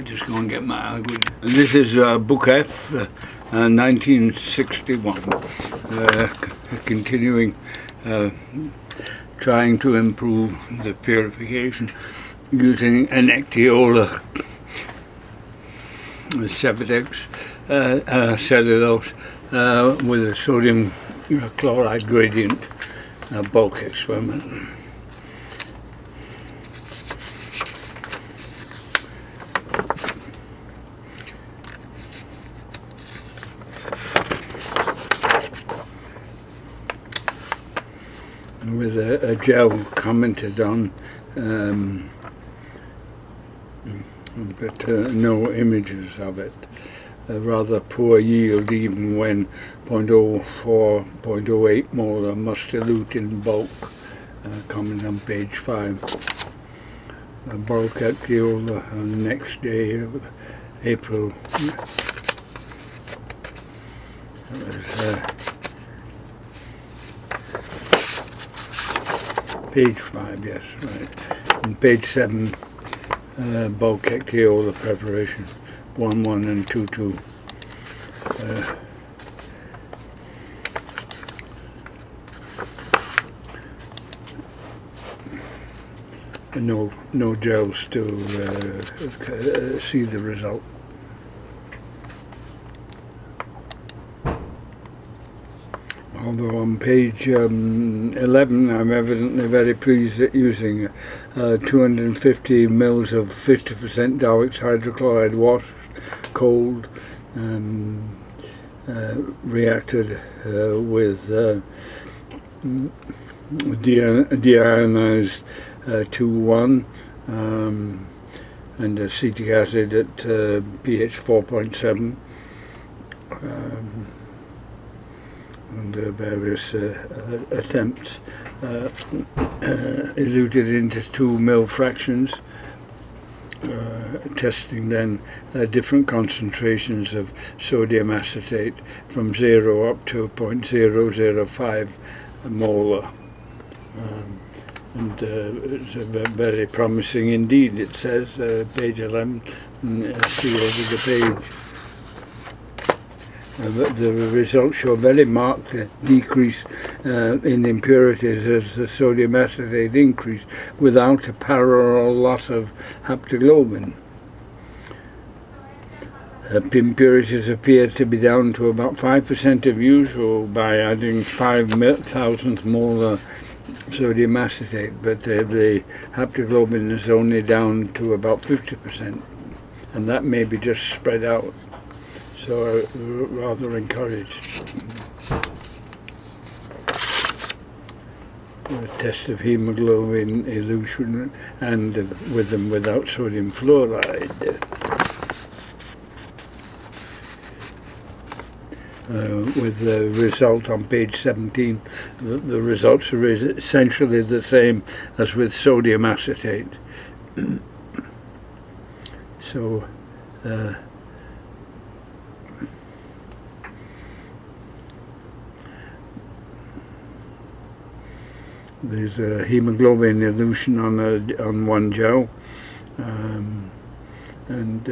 just go and get my language. This is Book F, 1961. Continuing, trying to improve the purification using Enectiola Cevedex cellulose with a sodium chloride gradient bulk experiment. With a gel commented on, but no images of it. A rather poor yield even when 0.04, 0.08 molar must dilute in bulk. Comment on page 5. Bulk Ectiola on the next day of April. Page 5, yes, right. And page 7, bulk Ectiola preparation, 1,1 and 2,2. No gels to see the result. Although on page 11 I'm evidently very pleased at using 250 mils of 50% Dawix hydrochloride washed, cold, reacted with deionized 2,1 and acetic acid at pH 4.7. Under various attempts, eluted into 2 mil fractions, testing then different concentrations of sodium acetate from 0 up to 0.005 molar. And it's very promising indeed, it says, page 11, see over the page. The results show very marked decrease in impurities as the sodium acetate increased without a parallel loss of haptoglobin. Impurities appear to be down to about 5% of usual by adding 5,000th molar sodium acetate, but the haptoglobin is only down to about 50%, and that may be just spread out. So rather encouraged. A test of hemoglobin elution and with them without sodium fluoride. With the result on page 17, the results are essentially the same as with sodium acetate. So there's a hemoglobin elution on one gel, and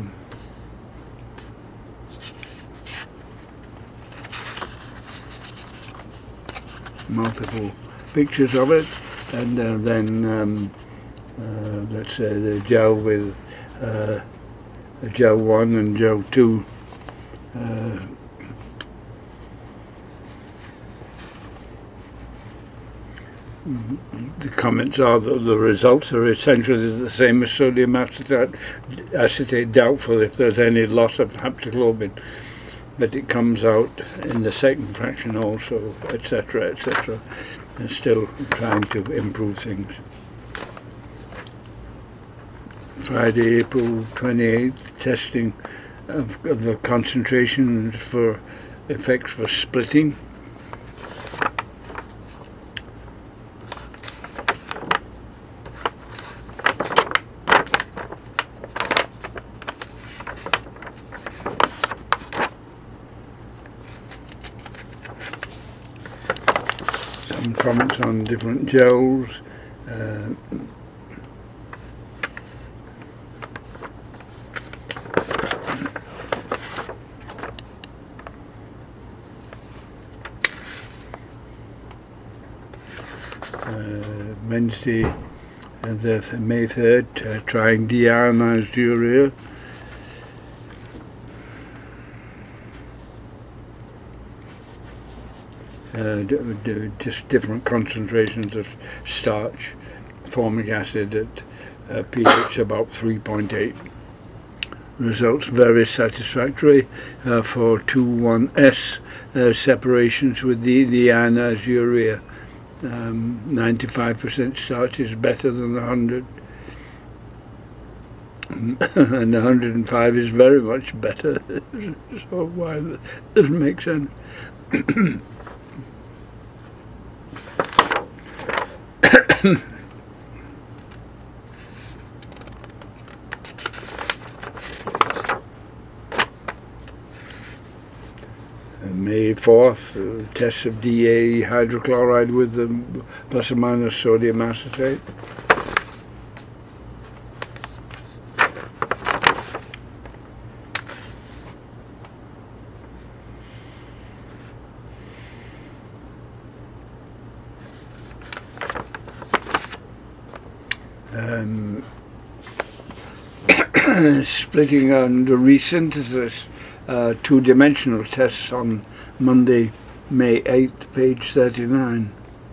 multiple pictures of it, and then let's say the gel with gel 1 and gel 2. The comments are that the results are essentially the same as sodium acetate, doubtful if there's any loss of haptoglobin, but it comes out in the second fraction also, etc., etc., and still trying to improve things. Friday, April 28th, testing of the concentration for effects for splitting. Some comments on different gels. Wednesday, May 3rd, trying deionized urea. Just different concentrations of starch, formic acid at pH about 3.8. Results very satisfactory for 2,1-S separations with the ionized urea. 95% starch is better than 100, and 105 is very much better. So why that doesn't make sense. May 4th, tests of DA hydrochloride with the plus or minus sodium acetate. Splitting on the resynthesis, two-dimensional tests on Monday, May 8th, page 39.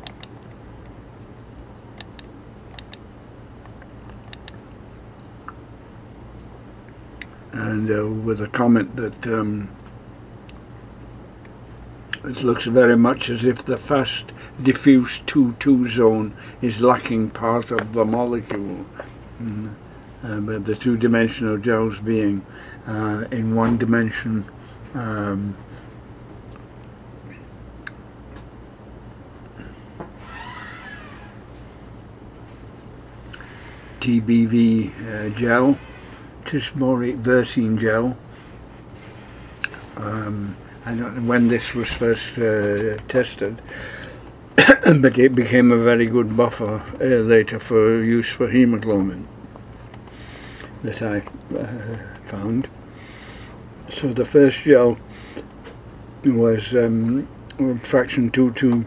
And with a comment that it looks very much as if the fast diffuse 2,2 zone is lacking part of the molecule. But the two-dimensional gels being in one dimension TBV gel, tismoric versine gel. I don't know when this was first tested, but it became a very good buffer later for use for hemoglobin that I found. So the first gel was fraction 2,2,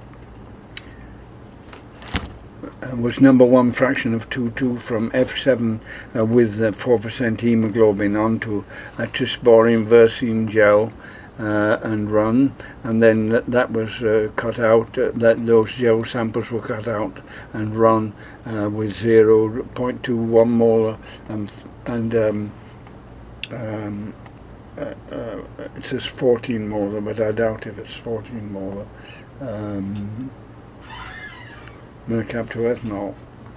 was number one fraction of 2,2 from F7 with 4% hemoglobin onto a tismoric versine gel and run, and then that was cut out, that those gel samples were cut out and run with 0.21 molar and it says 14 molar, but I doubt if it's 14 molar mercaptoethanol.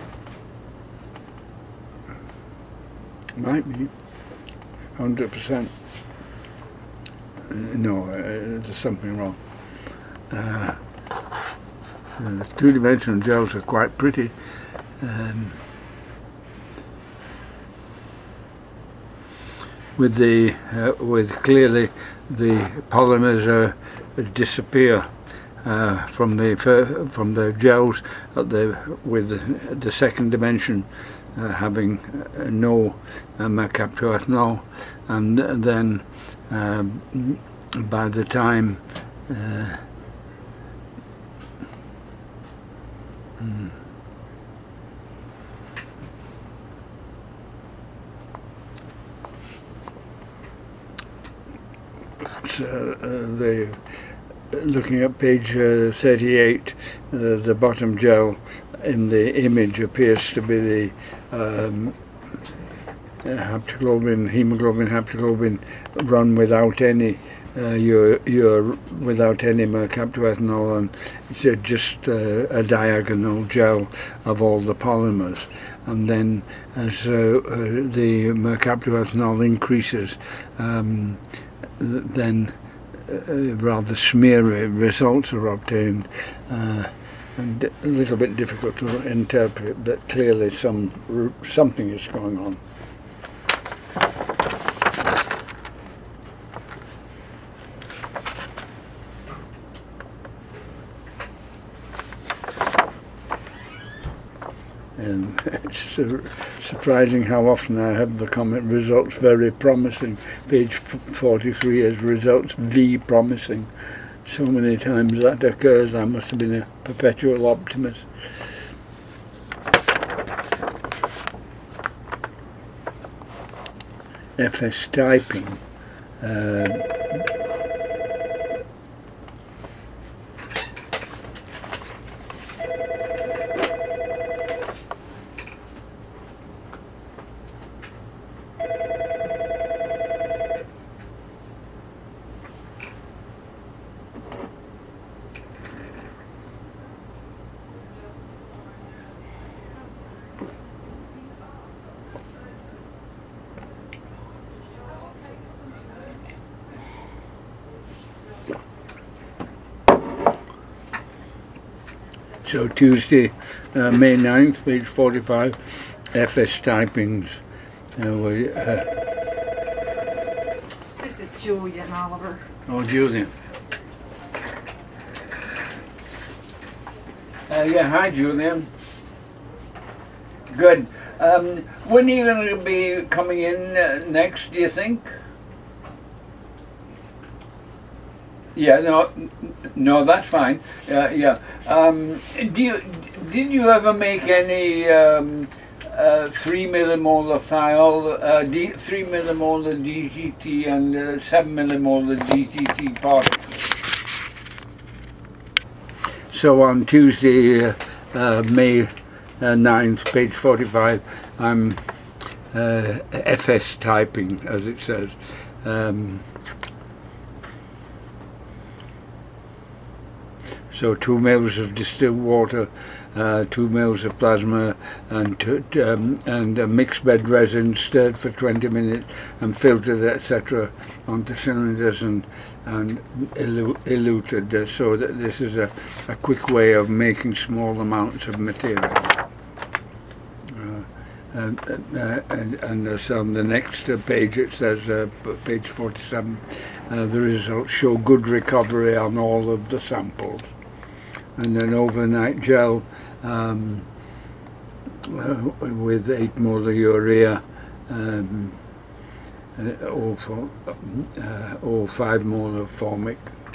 Might be 100%. No, there's something wrong. Two-dimensional gels are quite pretty. With clearly the polymers disappear from the gels with the second dimension having no mercaptoethanol, and then by the time looking at page 38, the bottom gel in the image appears to be the hemoglobin haptoglobin run without any without any mercaptoethanol, and it's just a diagonal gel of all the polymers. And then as the mercaptoethanol increases, then rather smeary results are obtained, and a little bit difficult to interpret, but clearly something is going on. It's surprising how often I have the comment results very promising. Page 43 has results V promising. So many times that occurs, I must have been a perpetual optimist. FS typing. So Tuesday, May 9th, page 45, FS typings. This is Julian Oliver. Oh, Julian. Yeah, hi, Julian. Good. When are you going to be coming in next, do you think? Yeah, no, that's fine. Yeah. Did you ever make any 3 millimolar thiol, 3 millimolar DGT and 7 millimolar DGT particles? So on Tuesday, May 9th, page 45, I'm FS typing, as it says. So 2 mils of distilled water, 2 mils of plasma, and a mixed bed resin stirred for 20 minutes and filtered, etc., onto cylinders and eluted. So that this is a quick way of making small amounts of material. And this on the next page, it says, page 47, the results show good recovery on all of the samples. And then overnight gel with 8 molar urea, or 5 molar formic,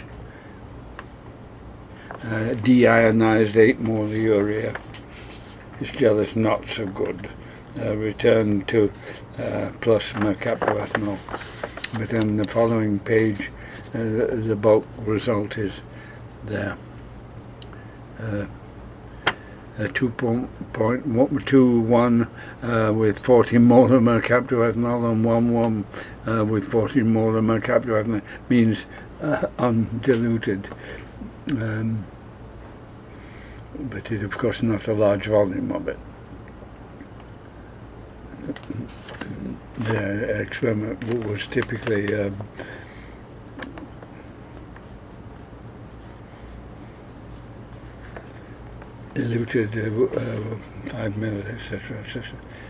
deionized 8 molar urea. This gel is not so good. Return to plus mercaptoethanol. But then the following page, the bulk result is there. 2.21 with 14 molar mercaptoethanol and 1 with 14 molar mercaptoethanol means undiluted. But it, of course, not a large volume of it. The experiment was typically eluted 5 mils, etc., etc.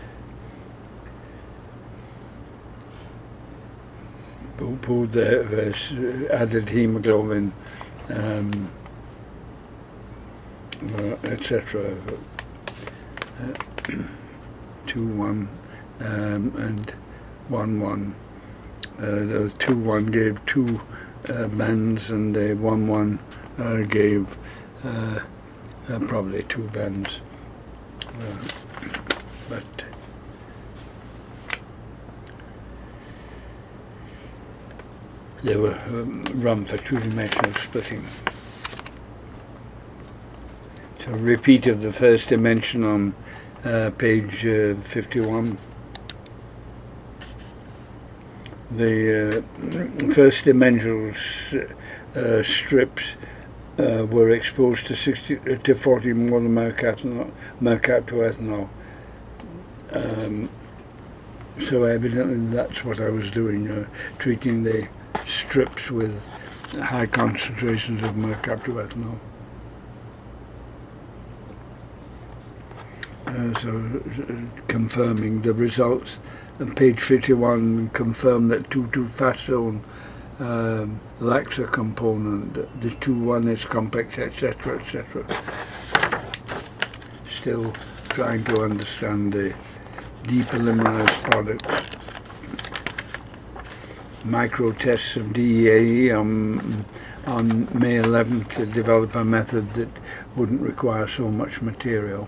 Pulled the added hemoglobin, etc. 2-1 and 1-1. The 2-1 gave 2 bands, and the 1-1 gave probably 2 bands, but they were run for 2-dimensional splitting. So repeat of the first dimension on page 51. The first dimensional strips were exposed to 40 molar mercaptoethanol. So evidently that's what I was doing, treating the strips with high concentrations of mercaptoethanol. So confirming the results. And page 51 confirmed that 2,2-fatone lacks a component, the 2,1 is complex, etc., etc. Still trying to understand the depolymerized products. Micro tests of DEAE on May 11th to develop a method that wouldn't require so much material.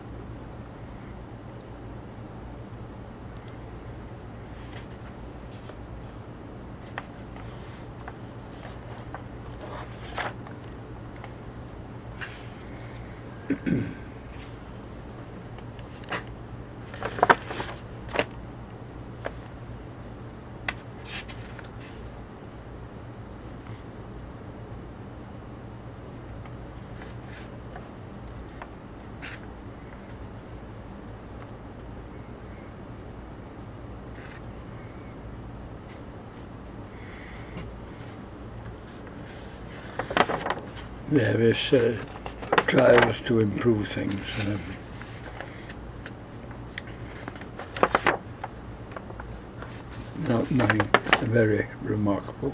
Various trials to improve things. Nothing very remarkable.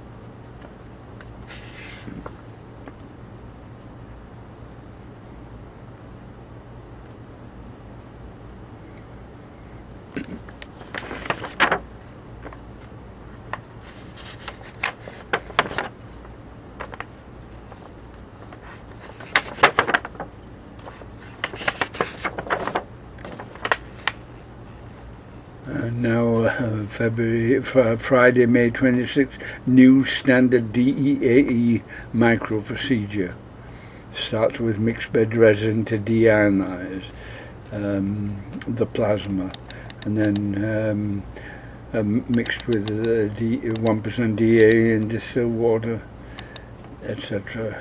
Now, Friday, May 26th, new standard DEAE micro procedure. Starts with mixed bed resin to deionize the plasma, and then mixed with 1% DA in distilled water, etc.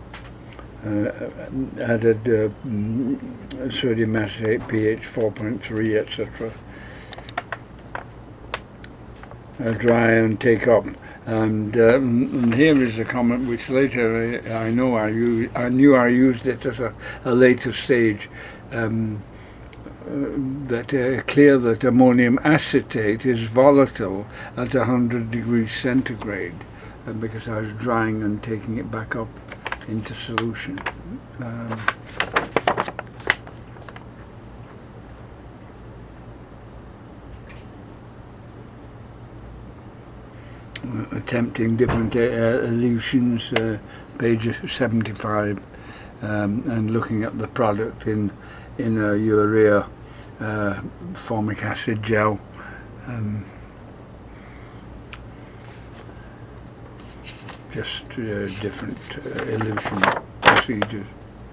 Added sodium acetate, pH 4.3, etc. Dry and take up, and here is a comment which later I knew I used it at a later stage. That clear that ammonium acetate is volatile at 100 degrees centigrade, because I was drying and taking it back up into solution. Attempting different elutions, page 75, and looking at the product in a urea formic acid gel. Just different elution procedures.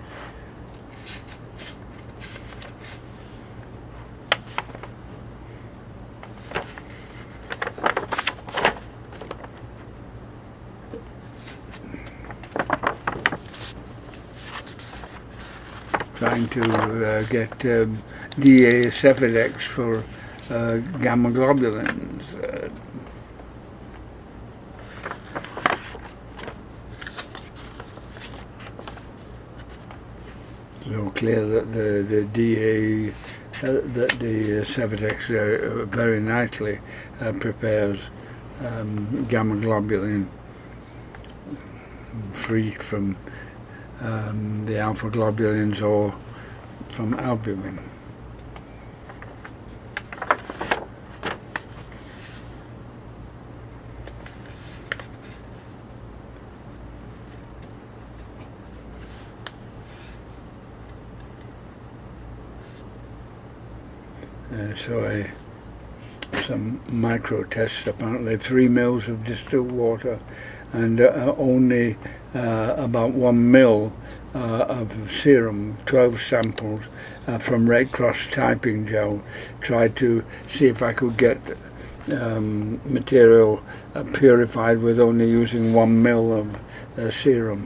Trying to get DA Cefidex for gamma globulins. So clear that the DA, that the Cefidex very nicely prepares gamma globulin free from the alpha globulins or from albumin. So some micro tests, apparently 3 mils of distilled water and only about 1 mil of serum, 12 samples from Red Cross typing gel. Tried to see if I could get material purified with only using 1 mil of serum.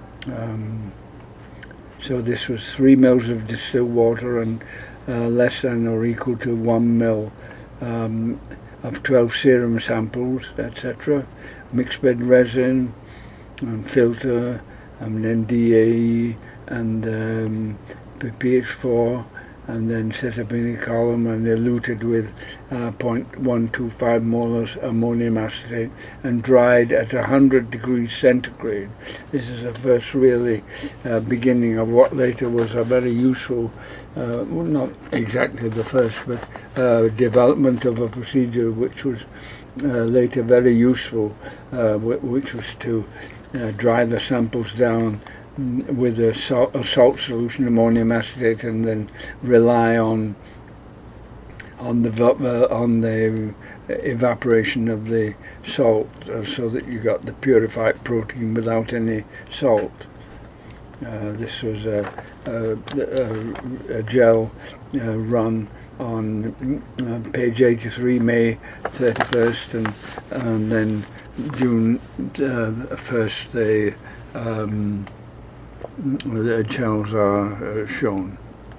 So this was 3 mils of distilled water and less than or equal to 1 mil of 12 serum samples, etc. Mixed bed resin and filter, and then DAE and pH4, and then set up in a column and eluted with 0.125 molars ammonium acetate and dried at 100 degrees centigrade. This is the first really beginning of what later was a very useful, well, not exactly the first, but development of a procedure which was later very useful, which was to dry the samples down with a salt solution, ammonium acetate, and then rely on the evaporation of the salt, so that you got the purified protein without any salt. This was a gel run on page 83, May 31st, and then June 1st the gels are shown.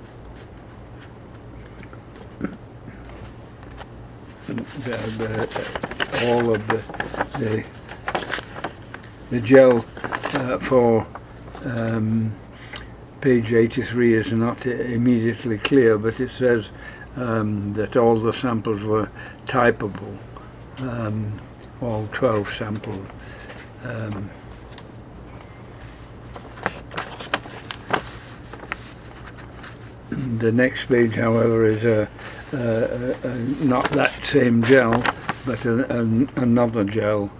All of the gel for page 83 is not immediately clear, but it says that all the samples were typable, all 12 samples. The next page, however, is not that same gel, but another gel.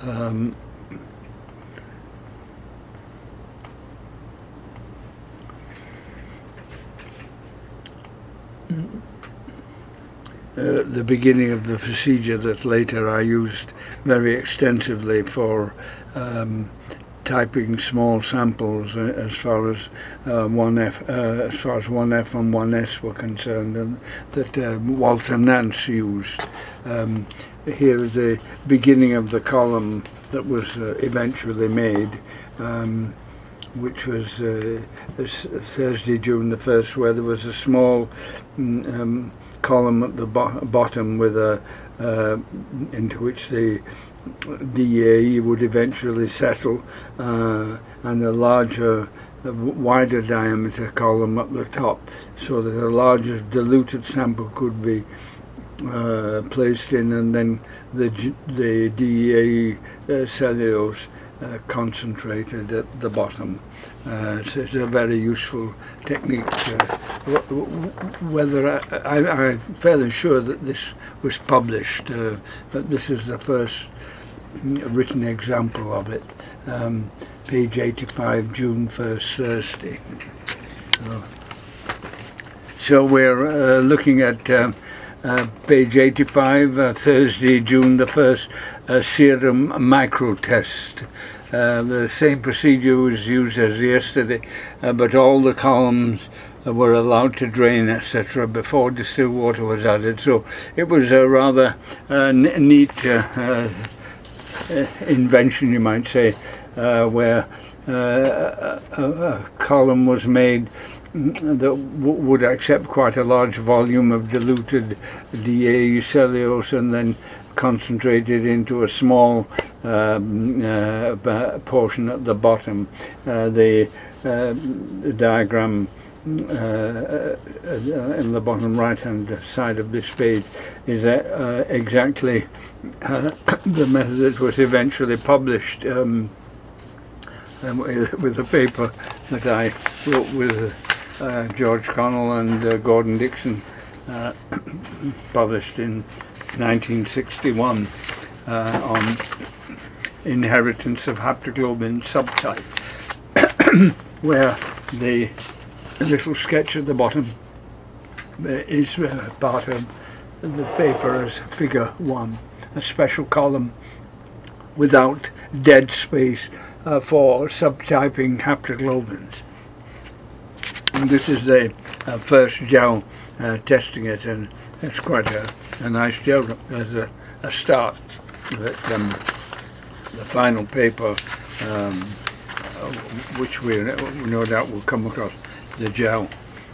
The beginning of the procedure that later I used very extensively for typing small samples as far as 1F, as far as 1F and 1S were concerned, and that Walter Nance used. Here is the beginning of the column that was eventually made, which was Thursday, June the 1st, where there was a small column at the bottom with into which the DAE would eventually settle, and a larger, wider diameter column at the top, so that a larger diluted sample could be placed in, and then the DAE cellulose concentrated at the bottom. So it's a very useful technique. Whether I'm fairly sure that this was published, but this is the first written example of it. Page 85, June 1st, Thursday. So we're looking at page 85, Thursday, June the 1st, serum micro test. The same procedure was used as yesterday, but all the columns were allowed to drain, etc., before distilled water was added. So it was a rather neat invention, you might say, where a column was made that would accept quite a large volume of diluted DAE cellulose and then concentrated into a small portion at the bottom. The diagram in the bottom right hand side of this page is exactly the method that was eventually published with a paper that I wrote with George Connell and Gordon Dixon, published in 1961 on inheritance of haptoglobin subtype, where the little sketch at the bottom is part of the paper as figure 1, a special column without dead space for subtyping haptoglobins. And this is the first gel testing it, and it's quite a nice gel as a start. But the final paper, which we no doubt will come across, the gel,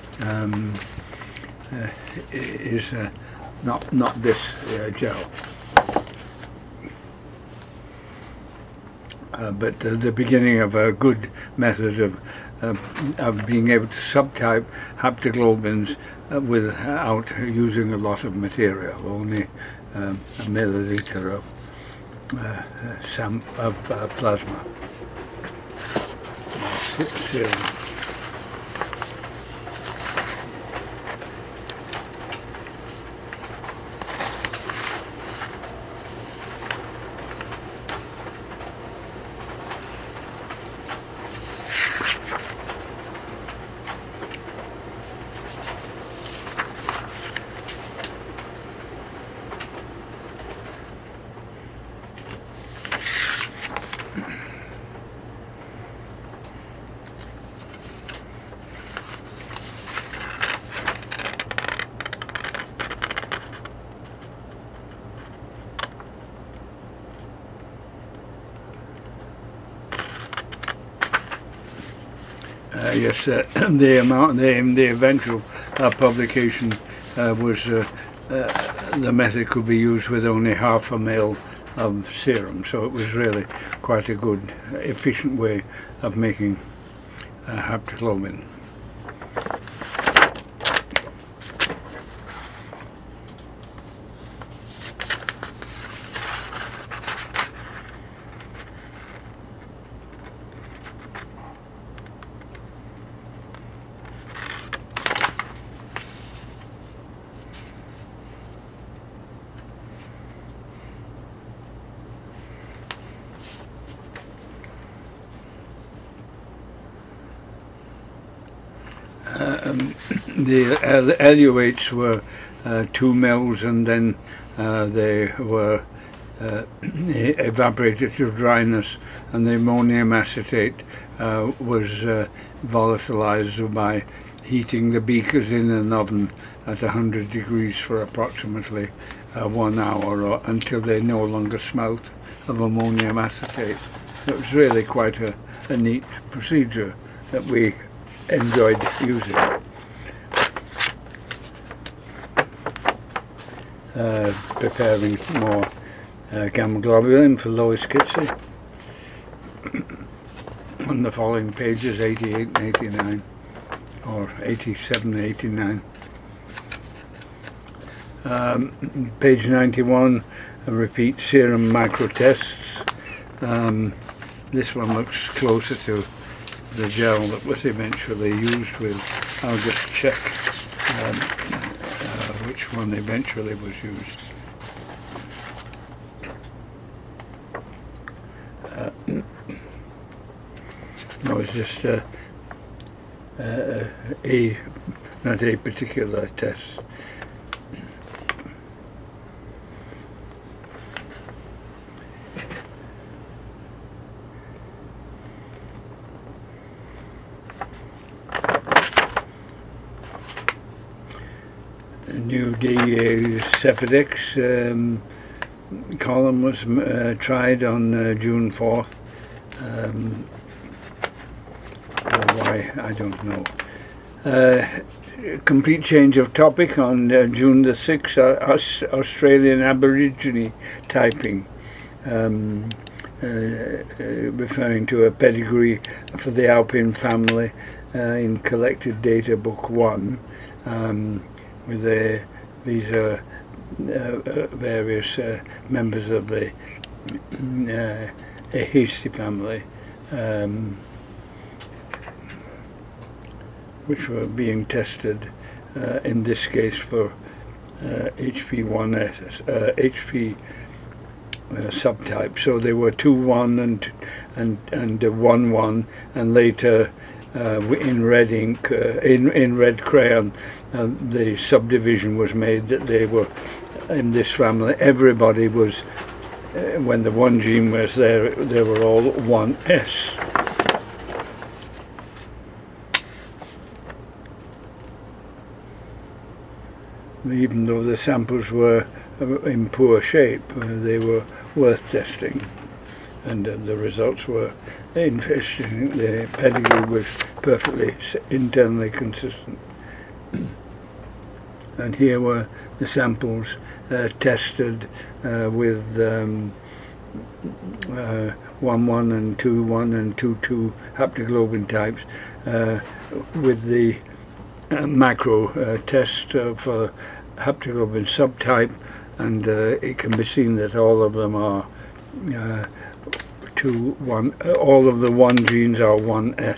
is not this gel, but the beginning of a good method of being able to subtype haptoglobins without using a lot of material, only a milliliter of plasma serum. yes, the eventual publication was the method could be used with only half a ml of serum, so it was really quite a good, efficient way of making haptoglobin. The eluates were 2 mils, and then they were evaporated to dryness, and the ammonium acetate was volatilized by heating the beakers in an oven at 100 degrees for approximately 1 hour, or until they no longer smelt of ammonium acetate. It was really quite a neat procedure that we enjoyed using. Preparing more gamma globulin for Lois Kitsey on the following pages, 88 and 89, or 87 and 89. Page 91, repeat serum micro tests. This one looks closer to the gel that was eventually used with. I'll just check which one eventually was used. No, it's just not a particular test. New Cephidex column was tried on June 4th. Why, I don't know. Complete change of topic on June the 6th, Australian Aborigine typing, referring to a pedigree for the Alpine family in Collected Data Book 1. With these are various members of the Ahisi family, which were being tested in this case for HP1S, HP subtype. So they were 2-1 and 1-1, and later in red ink, in red crayon, the subdivision was made that they were in this family. Everybody was, when the one gene was there, they were all 1S. Even though the samples were in poor shape, they were worth testing, and the results were interesting. The pedigree was perfectly internally consistent. And here were the samples tested with 1-1 and 2-1 and 2-2 haptoglobin types, with the macro test for haptoglobin subtype, and it can be seen that all of them are 2-1. All of the 1 genes are 1S.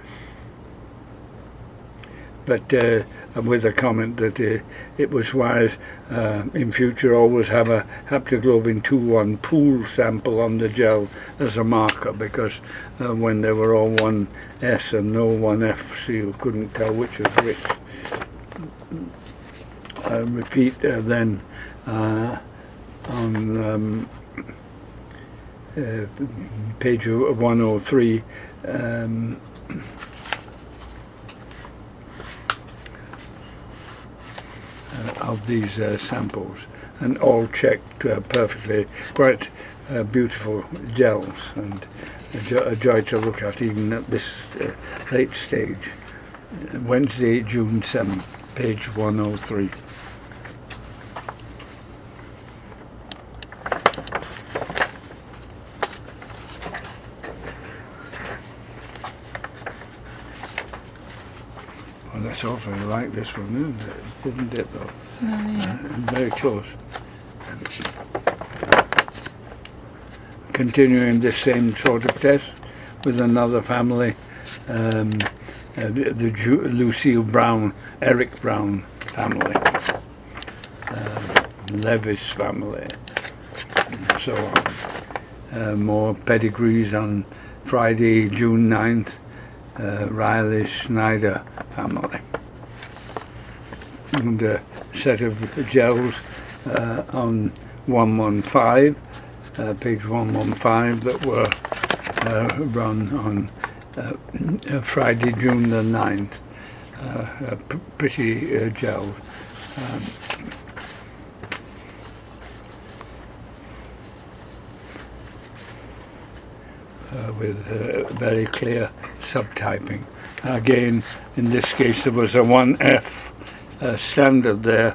But with a comment that it was wise in future always have a haptoglobin 2-1 pool sample on the gel as a marker, because when they were all 1S and no 1F, so you couldn't tell which was which. Repeat then on page 103, of these samples, and all checked perfectly. Quite beautiful gels, and a joy to look at even at this late stage. Wednesday, June 7, page 103. Well, that's awfully like this one, isn't it though? So, yeah. Very close. Continuing the same sort of test with another family, the Lucille Brown, Eric Brown family, Levis family, and so on. More pedigrees on Friday, June 9th, Riley Schneider family. And a set of gels on 115, page 115, that were run on Friday, June the 9th. Pretty gels. With very clear subtyping. Again, in this case, there was a 1F standard there,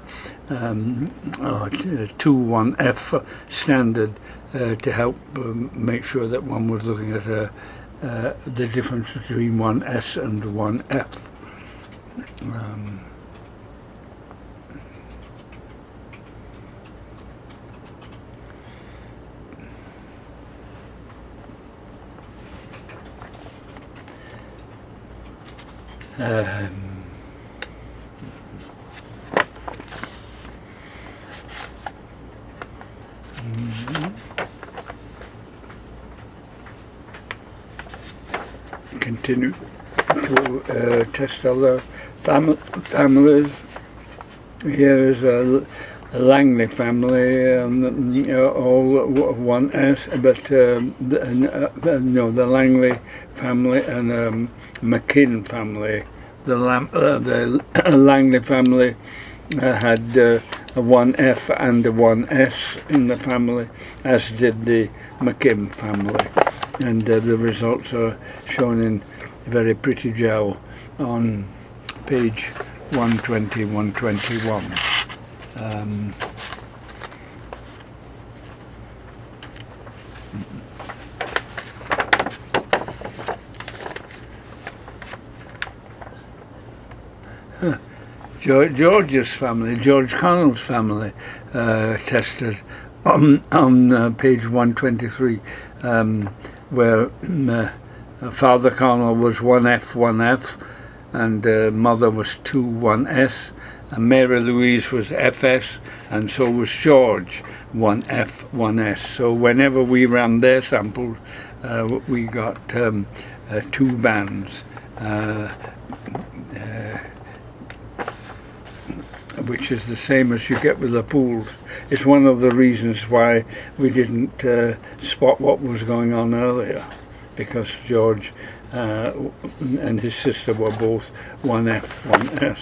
2-1F standard to help make sure that one was looking at the difference between 1S and 1F. Continue to test other families. Here is a Langley family, all 1S, but the Langley family and McKinn family. The Langley family had a 1F and a 1S in the family, as did the McKim family. And the results are shown in very pretty gel on page 120, 121. George's family, George Connell's family, tested on page 123, where Father Connell was 1F, 1F, and Mother was 2-1S, and Mary Louise was FS, and so was George, 1F, 1S. So whenever we ran their samples, we got 2 bands, which is the same as you get with the pools. It's one of the reasons why we didn't spot what was going on earlier, because George and his sister were both 1F, 1S.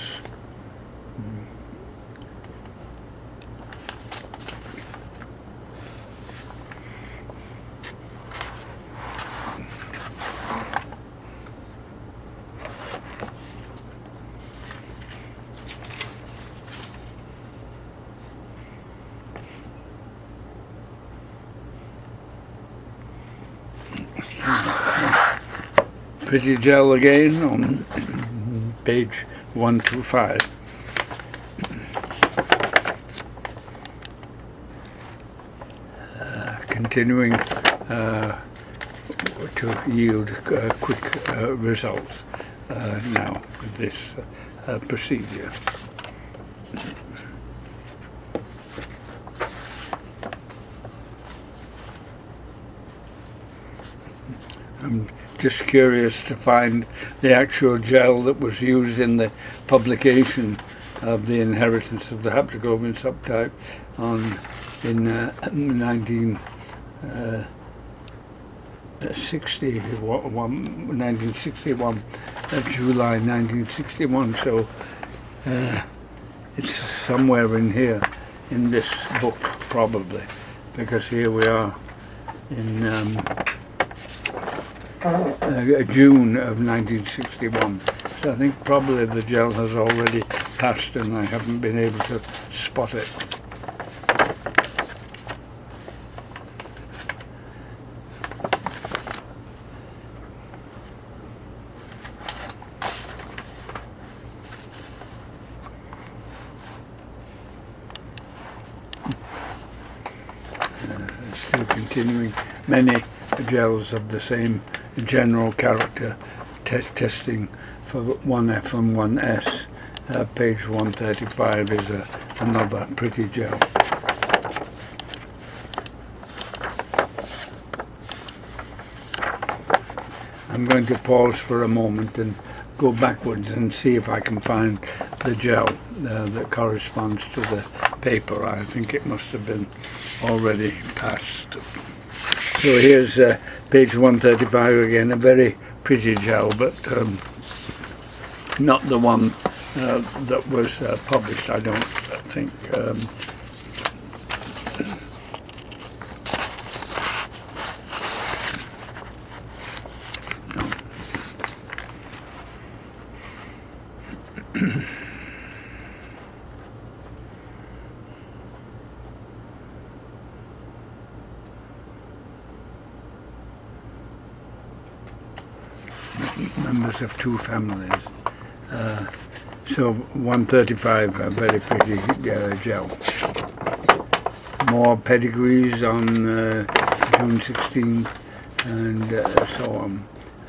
Pretty gel again on page 125. Continuing to yield quick results now with this procedure. I'm just curious to find the actual gel that was used in the publication of The Inheritance of the Haptoglobin Subtype in 1961, July 1961. So It's somewhere in here, in this book probably, because here we are in June of 1961. So I think probably the gel has already passed and I haven't been able to spot it. Still continuing, many gels of the same general character, testing for 1F and 1S. Page 135 is another pretty gel. I'm going to pause for a moment and go backwards and see if I can find the gel that corresponds to the paper. I think it must have been already passed. So here's page 135 again, a very pretty gel, but not the one that was published, I don't think. Members of two families. So 135, a very pretty gel. More pedigrees on June 16th and so on.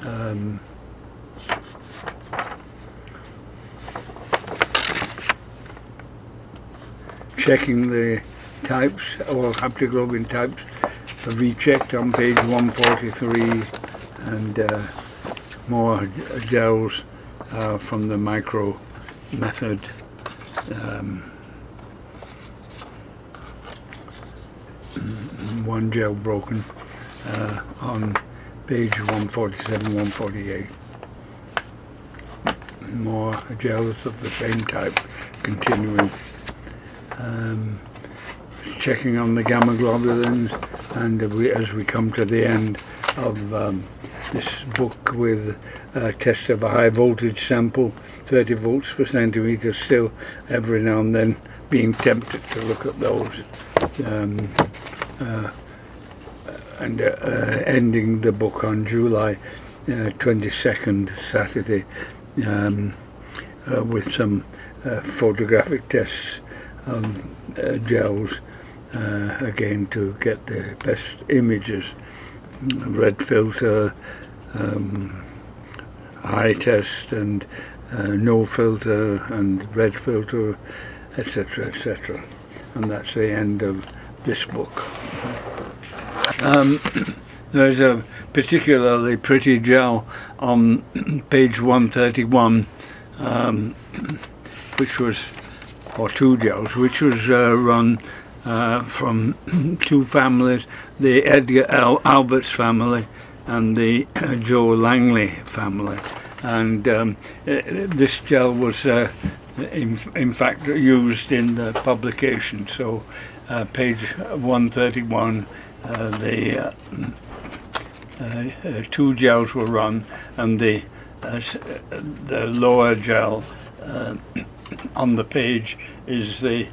Checking the types, all haptoglobin types, rechecked on page 143, and more gels from the micro method. One gel broken on page 147, 148. More gels of the same type continuing. Checking on the gamma globulins, and as we come to the end of this book with a test of a high voltage sample, 30 volts per centimetre, still every now and then being tempted to look at those, and ending the book on July 22nd, Saturday, with some photographic tests of gels, again to get the best images, red filter, eye test, and no filter, and red filter, etc., etc. And that's the end of this book. There's a particularly pretty gel on page 131, which was, or two gels, which was run from two families, the Edgar Alberts family and the Joe Langley family, and this gel was in fact used in the publication. So page 131, the two gels were run, and the lower gel on the page is the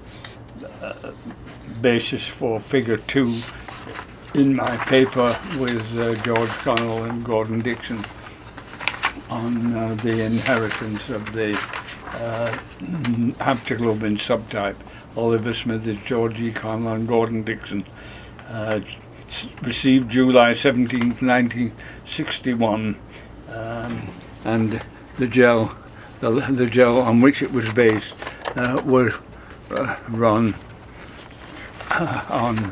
basis for figure 2 in my paper with George Connell and Gordon Dixon on the inheritance of the haptoglobin subtype. Oliver Smith is George E. Connell and Gordon Dixon. Received July 17th, 1961, and the gel on which it was based was run on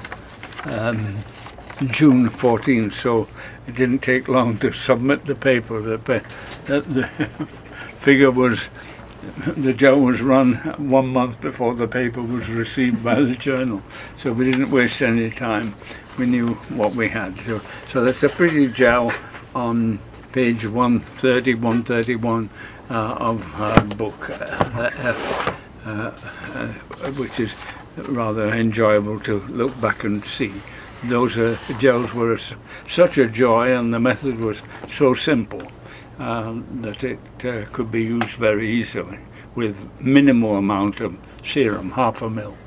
June 14th, so it didn't take long to submit the paper. The figure was, the gel was run 1 month before the paper was received by the journal, so we didn't waste any time. We knew what we had. So that's a pretty gel on page 130, 131 of our book, F which is rather enjoyable to look back and see. Those gels were such a joy, and the method was so simple that it could be used very easily with minimal amount of serum, half a mil.